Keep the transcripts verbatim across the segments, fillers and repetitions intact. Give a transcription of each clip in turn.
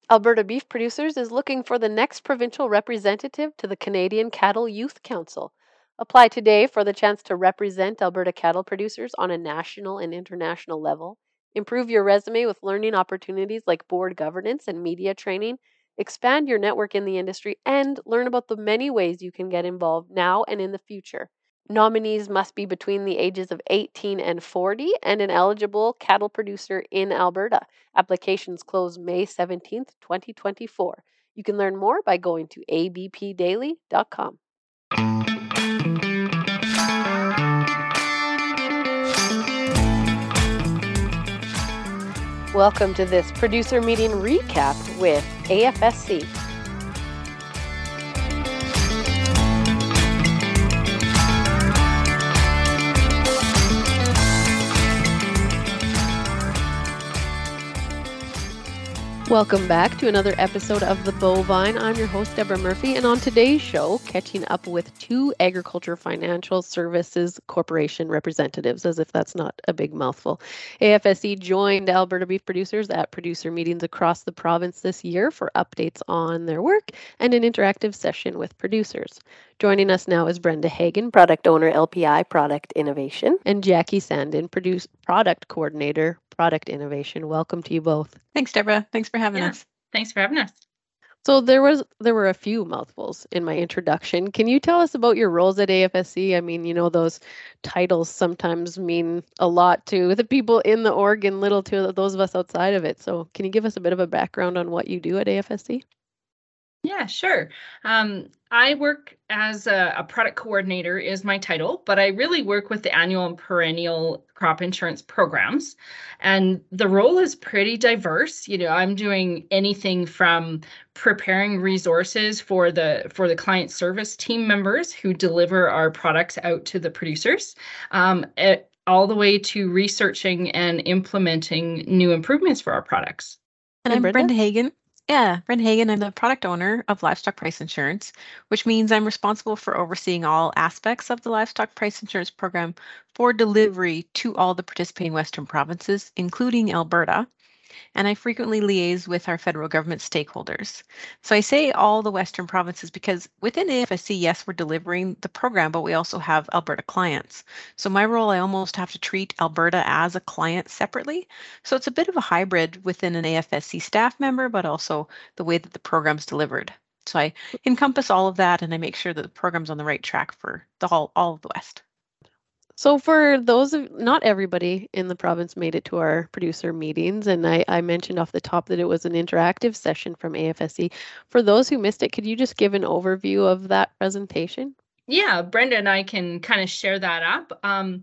Alberta Beef Producers is looking for the next provincial representative to the Canadian Cattle Youth Council. Apply today for the chance to represent Alberta cattle producers on a national and international level. Improve your resume with learning opportunities like board governance and media training. Expand your network in the industry and learn about the many ways you can get involved now and in the future. Nominees must be between the ages of eighteen and forty and an eligible cattle producer in Alberta. Applications close May seventeenth, twenty twenty-four. You can learn more by going to a b p daily dot com. Welcome to this producer meeting recap with A F S C. Welcome back to another episode of The Bovine. I'm your host, Deborah Murphy, and on today's show, catching up with two Agriculture Financial Services Corporation representatives, as if that's not a big mouthful. A F S C joined Alberta beef producers at producer meetings across the province this year for updates on their work and an interactive session with producers. Joining us now is Brenda Hagen, Product Owner, L P I Product Innovation, and Jackie Sandin, Produce Product Coordinator, Product Innovation. Welcome to you both. Thanks, Deborah. Thanks for having yeah, us. Thanks for having us. So there was there were a few mouthfuls in my introduction. Can you tell us about your roles at A F S C? I mean, you know, those titles sometimes mean a lot to the people in the org and little to those of us outside of it. So can you give us a bit of a background on what you do at A F S C? Yeah, sure. Um, I work as a, a product coordinator is my title, but I really work with the annual and perennial crop insurance programs. And the role is pretty diverse. You know, I'm doing anything from preparing resources for the for the client service team members who deliver our products out to the producers, um, it, all the way to researching and implementing new improvements for our products. And, and I'm Brenda? Brenda Hagen. Yeah, Brenda Hagen. I'm the product owner of Livestock Price Insurance, which means I'm responsible for overseeing all aspects of the Livestock Price Insurance program for delivery to all the participating Western provinces, including Alberta. And I frequently liaise with our federal government stakeholders. So I say all the Western provinces because within A F S C, yes, we're delivering the program, but we also have Alberta clients. So my role, I almost have to treat Alberta as a client separately. So it's a bit of a hybrid within an A F S C staff member, but also the way that the program's delivered. So I encompass all of that and I make sure that the program's on the right track for the whole, all of the West. So for those of, not everybody in the province made it to our producer meetings, and I, I mentioned off the top that it was an interactive session from A F S C. For those who missed it, could you just give an overview of that presentation? Yeah, Brenda and I can kind of share that up. Um,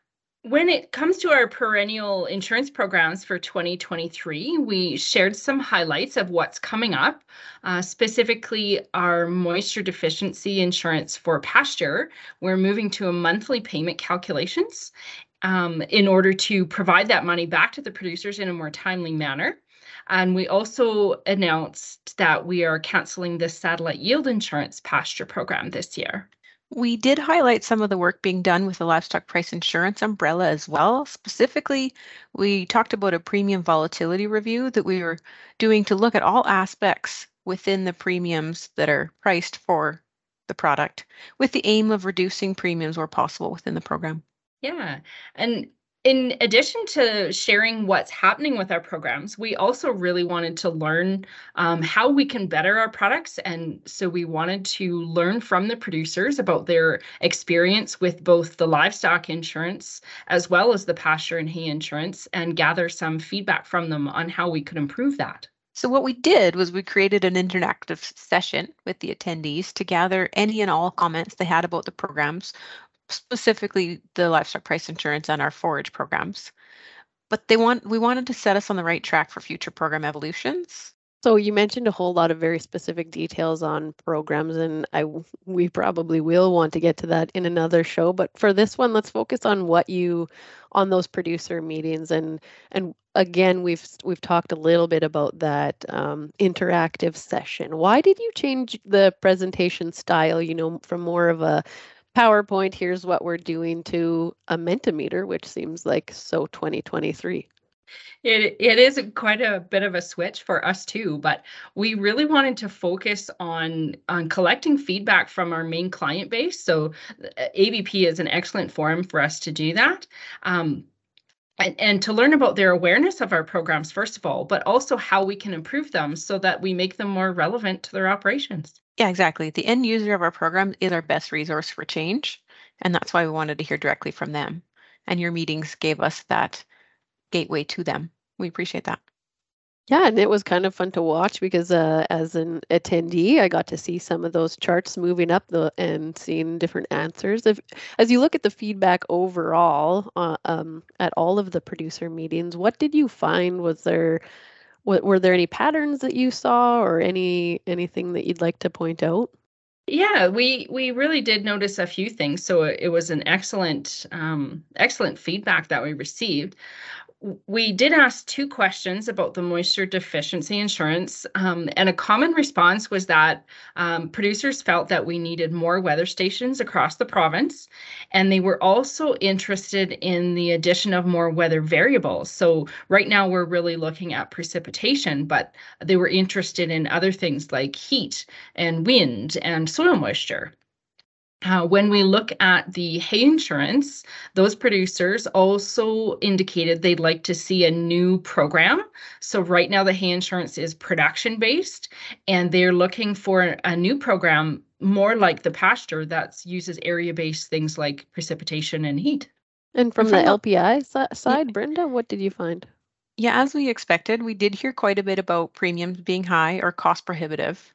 When it comes to our perennial insurance programs for twenty twenty-three, we shared some highlights of what's coming up, uh, specifically our moisture deficiency insurance for pasture. We're moving to a monthly payment calculations um, in order to provide that money back to the producers in a more timely manner. And we also announced that we are canceling the satellite yield insurance pasture program this year. We did highlight some of the work being done with the livestock price insurance umbrella as well. Specifically, we talked about a premium volatility review that we were doing to look at all aspects within the premiums that are priced for the product with the aim of reducing premiums where possible within the program. Yeah, and in addition to sharing what's happening with our programs, we also really wanted to learn um, how we can better our products. And so we wanted to learn from the producers about their experience with both the livestock insurance as well as the pasture and hay insurance and gather some feedback from them on how we could improve that. So what we did was we created an interactive session with the attendees to gather any and all comments they had about the programs, specifically the livestock price insurance and our forage programs. But they want we wanted to set us on the right track for future program evolutions. So you mentioned a whole lot of very specific details on programs, and I we probably will want to get to that in another show. But for this one, let's focus on what you on those producer meetings, and and again, we've we've talked a little bit about that um, interactive session. Why did you change the presentation style? You know, from more of a PowerPoint, here's what we're doing, to a Mentimeter, which seems like so twenty twenty-three. It it is quite a bit of a switch for us too, but we really wanted to focus on on collecting feedback from our main client base. So uh, A B P is an excellent forum for us to do that. Um, and, and to learn about their awareness of our programs, first of all, but also how we can improve them so that we make them more relevant to their operations. Yeah, exactly. The end user of our program is our best resource for change, and that's why we wanted to hear directly from them. And your meetings gave us that gateway to them. We appreciate that. Yeah, and it was kind of fun to watch because uh, as an attendee, I got to see some of those charts moving up the and seeing different answers. If as you look at the feedback overall uh, um, at all of the producer meetings, what did you find? Was there w- were there any patterns that you saw, or any anything that you'd like to point out? Yeah, we we really did notice a few things. So it, it was an excellent um, excellent feedback that we received. W- We did ask two questions about the moisture deficiency insurance, um, and a common response was that um, producers felt that we needed more weather stations across the province, and they were also interested in the addition of more weather variables. So right now we're really looking at precipitation, but they were interested in other things like heat and wind and soil moisture. Uh, when we look at the hay insurance, those producers also indicated they'd like to see a new program. So right now the hay insurance is production based, and they're looking for a new program more like the pasture that uses area based things like precipitation and heat. And from And the from the L P I si- yeah, side, Brenda, what did you find? yeah, as we expected, we did hear quite a bit about premiums being high or cost prohibitive.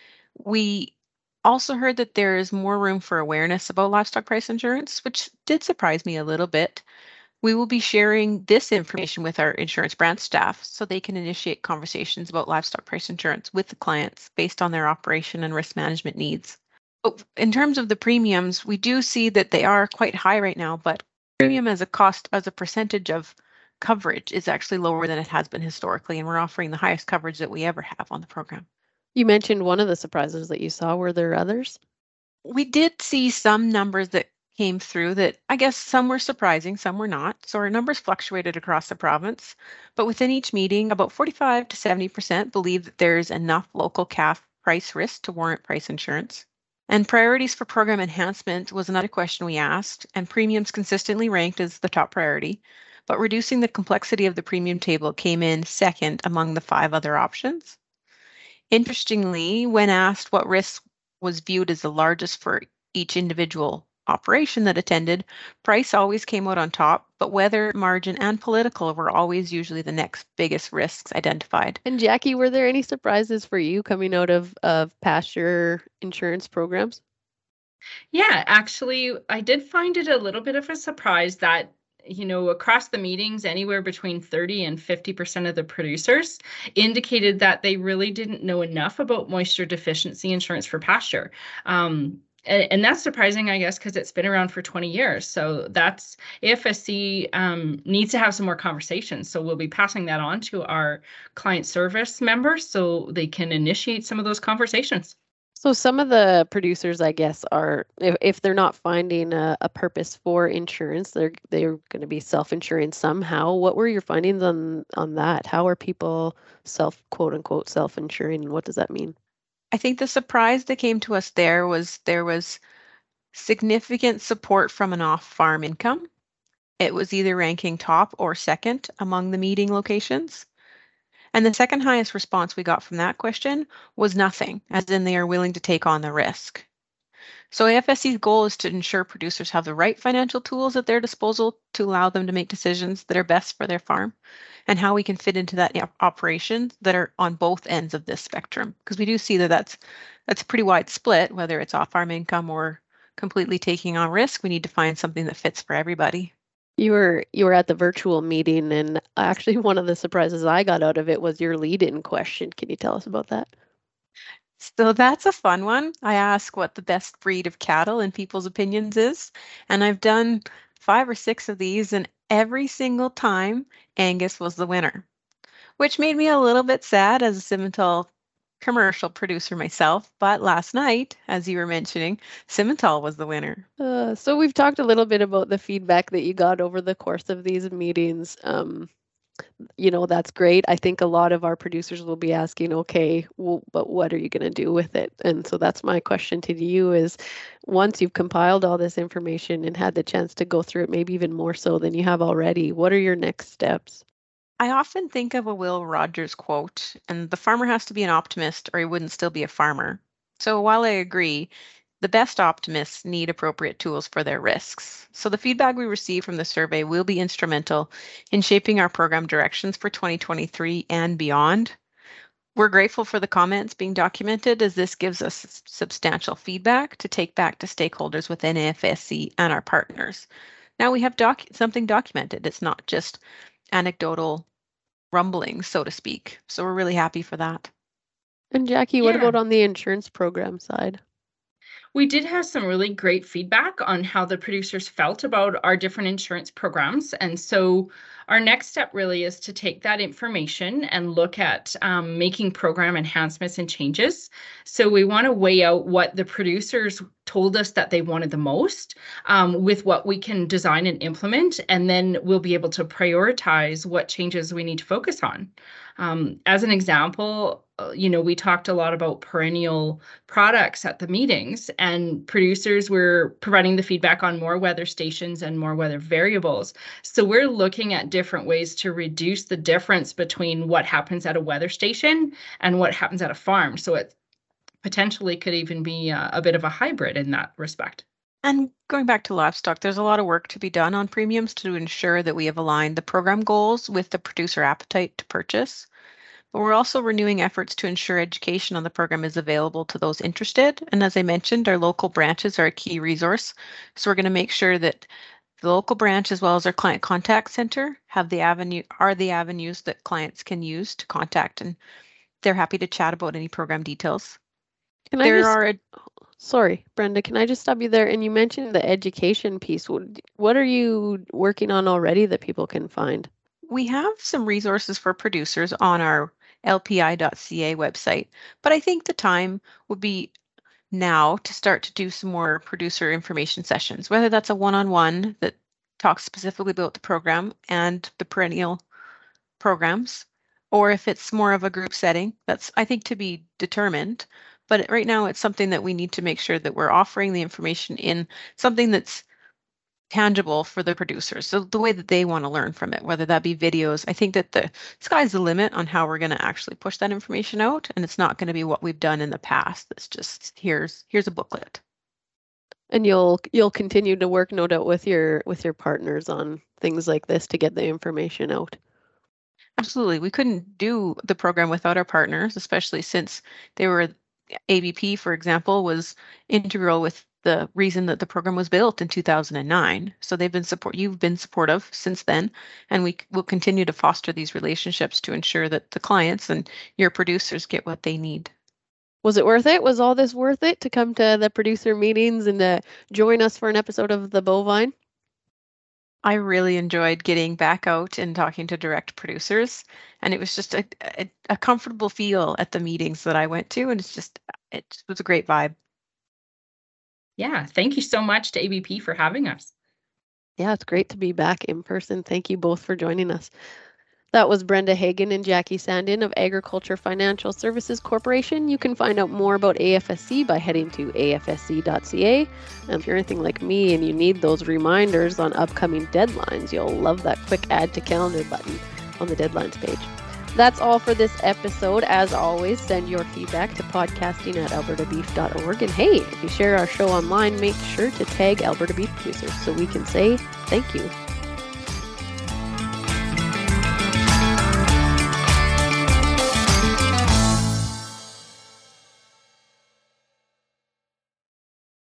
We also heard that there is more room for awareness about livestock price insurance, which did surprise me a little bit. We will be sharing this information with our insurance branch staff so they can initiate conversations about livestock price insurance with the clients based on their operation and risk management needs. But in terms of the premiums, we do see that they are quite high right now, but premium as a cost, as a percentage of coverage, is actually lower than it has been historically, and we're offering the highest coverage that we ever have on the program. You mentioned one of the surprises that you saw. Were there others? We did see some numbers that came through that I guess some were surprising, some were not. So our numbers fluctuated across the province, but within each meeting, about forty-five to seventy percent believe that there's enough local calf price risk to warrant price insurance. And priorities for program enhancement was another question we asked, and premiums consistently ranked as the top priority, but reducing the complexity of the premium table came in second among the five other options. Interestingly, when asked what risk was viewed as the largest for each individual operation that attended, price always came out on top, but weather, margin, and political were always usually the next biggest risks identified. And Jackie, were there any surprises for you coming out of, of pasture insurance programs? Yeah, actually, I did find it a little bit of a surprise that, you know, across the meetings, anywhere between thirty and fifty percent of the producers indicated that they really didn't know enough about moisture deficiency insurance for pasture. Um, and, and that's surprising, I guess, because it's been around for twenty years. So that's A F S C um, needs to have some more conversations. So we'll be passing that on to our client service members so they can initiate some of those conversations. So some of the producers, I guess, are if, if they're not finding a, a purpose for insurance, they're they're going to be self-insuring somehow. What were your findings on on that? How are people self quote unquote self-insuring, and what does that mean? I think the surprise that came to us there was there was significant support from an off-farm income. It was either ranking top or second among the meeting locations. And the second highest response we got from that question was nothing, as in they are willing to take on the risk. So A F S C's goal is to ensure producers have the right financial tools at their disposal to allow them to make decisions that are best for their farm, and how we can fit into that operation that are on both ends of this spectrum. Because we do see that that's, that's a pretty wide split, whether it's off-farm income or completely taking on risk. We need to find something that fits for everybody. You were you were at the virtual meeting, and actually one of the surprises I got out of it was your lead-in question. Can you tell us about that? So that's a fun one. I ask what the best breed of cattle in people's opinions is, and I've done five or six of these, and every single time Angus was the winner, which made me a little bit sad as a Simmental commercial producer myself. But last night, as you were mentioning, Simmental was the winner. Uh, so we've talked a little bit about the feedback that you got over the course of these meetings. Um, you know, that's great. I think a lot of our producers will be asking, okay, well, but what are you going to do with it? And so that's my question to you is, once you've compiled all this information and had the chance to go through it, maybe even more so than you have already, what are your next steps? I often think of a Will Rogers quote, and the farmer has to be an optimist or he wouldn't still be a farmer. So while I agree, the best optimists need appropriate tools for their risks. So the feedback we receive from the survey will be instrumental in shaping our program directions for twenty twenty-three and beyond. We're grateful for the comments being documented, as this gives us substantial feedback to take back to stakeholders within A F S C and our partners. Now we have doc- something documented. It's not just anecdotal rumblings, so to speak. So we're really happy for that. And Jackie, what Yeah. about on the insurance program side? We did have some really great feedback on how the producers felt about our different insurance programs. And so our next step really is to take that information and look at um, making program enhancements and changes. So we want to weigh out what the producers told us that they wanted the most um, with what we can design and implement, and then we'll be able to prioritize what changes we need to focus on. Um, as an example, uh, you know, we talked a lot about perennial products at the meetings, and producers were providing the feedback on more weather stations and more weather variables. So we're looking at different ways to reduce the difference between what happens at a weather station and what happens at a farm. So it potentially could even be a, a bit of a hybrid in that respect. And going back to livestock, there's a lot of work to be done on premiums to ensure that we have aligned the program goals with the producer appetite to purchase. But we're also renewing efforts to ensure education on the program is available to those interested. And as I mentioned, our local branches are a key resource. So we're going to make sure that the local branch, as well as our client contact center, have the avenue are the avenues that clients can use to contact, and they're happy to chat about any program details. Can I There just, are a, sorry, Brenda, can I just stop you there? And you mentioned the education piece. What, what are you working on already that people can find? we have some resources for producers on our L P I dot C A website, but I think the time would be now to start to do some more producer information sessions, whether that's a one-on-one that talks specifically about the program and the perennial programs, or if it's more of a group setting. That's, I think, to be determined. But right now it's something that we need to make sure that we're offering the information in something that's tangible for the producers. So the way that they want to learn from it, whether that be videos. I think that the sky's the limit on how we're going to actually push that information out. And it's not going to be what we've done in the past. It's just, here's here's a booklet. And you'll you'll continue to work, no doubt, with your with your partners on things like this to get the information out. Absolutely. We couldn't do the program without our partners, especially since they were, A B P, for example, was integral with the reason that the program was built in two thousand nine. So they've been support, you've been supportive since then, and we will continue to foster these relationships to ensure that the clients and your producers get what they need. Was it worth it? Was all this worth it to come to the producer meetings and to join us for an episode of The Bovine? I really enjoyed getting back out and talking to direct producers, and it was just a, a, a comfortable feel at the meetings that I went to, and it's just, it was a great vibe. Yeah, thank you so much to A B P for having us. Yeah, it's great to be back in person. Thank you both for joining us. That was Brenda Hagen and Jackie Sandin of Agriculture Financial Services Corporation. You can find out more about A F S C by heading to A F S C dot C A. And if you're anything like me and you need those reminders on upcoming deadlines, you'll love that quick add to calendar button on the deadlines page. That's all for this episode. As always, send your feedback to podcasting at alberta beef dot org. And hey, if you share our show online, make sure to tag Alberta Beef Producers so we can say thank you.